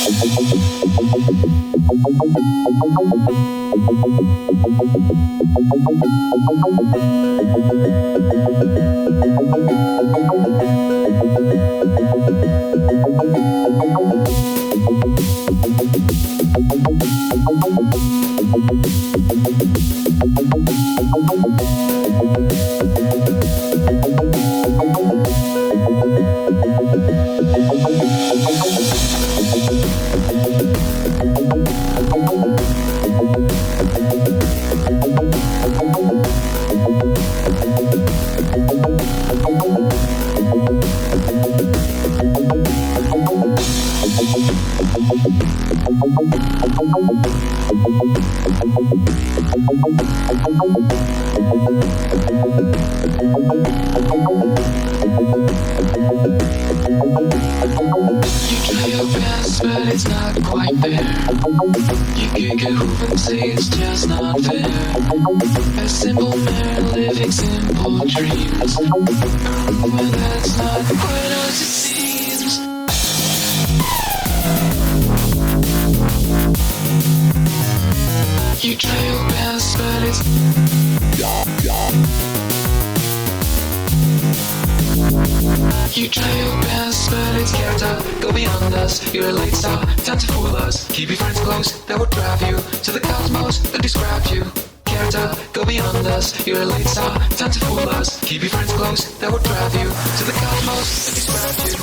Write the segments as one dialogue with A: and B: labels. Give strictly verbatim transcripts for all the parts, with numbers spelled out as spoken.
A: You're a late star, time to fool us. Keep your friends close, that would drive you to the cosmos that describe you. Care to go beyond us? You're a late star, time to fool us. Keep your friends close, that would drive you to the cosmos that describe you.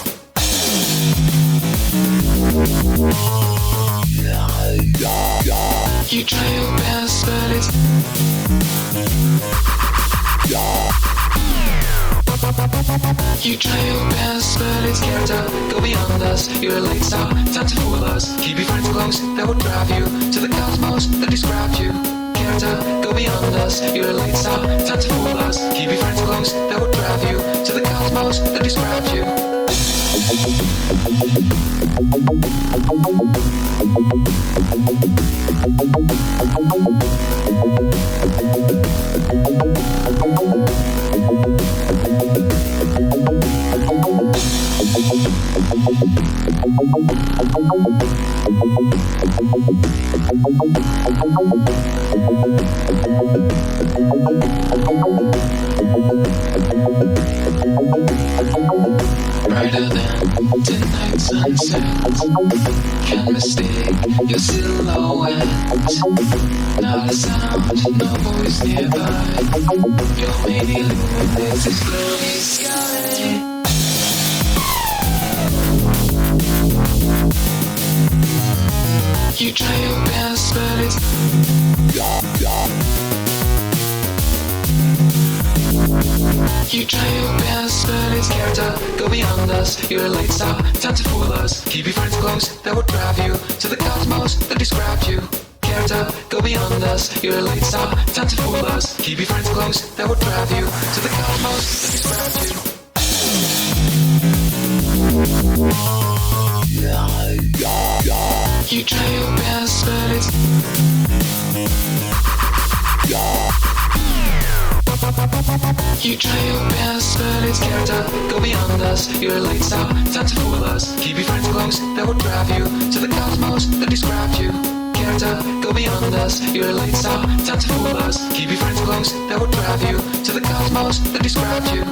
A: You try your best, but it's You try your best, but it's scared to go beyond us. You're a late star, time to fool us. Keep your friends close, that would drive you to the cosmos that describes you. Care to go beyond us. You're a late star, time to fool us. Keep your friends close, that would drive you to the cosmos that describes you. Brighter than tonight's sunset, can't mistake your silhouette. Not a sound, no voice nearby. Your main illuminates this gloomy sky. You try your best, but it's You try your best, but it's scared to go beyond us. You're a late star, time to fool us. Keep your friends close, that would drive you to the cosmos that describes you. Care to go beyond us. You're a late star, time to fool us. Keep your friends close, that would drive you to the cosmos that describes you. You try your best, but it's You try your best, but it's scared to go beyond us. You're a late star, time to fool us. Keep your friends close, that would drive you to the cosmos that describes you. Care to go beyond us. You're a late star, time to fool us. Keep your friends close, that would drive you to the cosmos that describes you.